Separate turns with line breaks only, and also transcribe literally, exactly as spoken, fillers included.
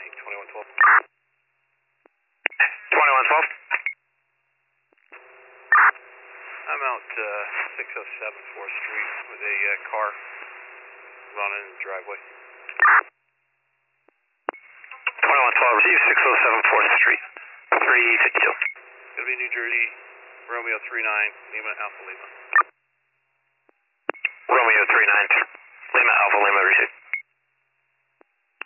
twenty-one twelve. twenty-one twelve. I'm out uh, six oh seven fourth Street with a uh, car running in the driveway.
twenty-one twelve, receive six oh seven fourth Street, three fifty-two.
It'll be New Jersey, Romeo three nine, Lima Alpha Lima.
Romeo three nine, Lima Alpha Lima, receive.